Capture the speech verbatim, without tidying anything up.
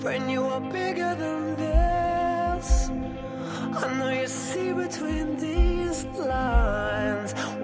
Friend, you are bigger than this. I know you see between these lines.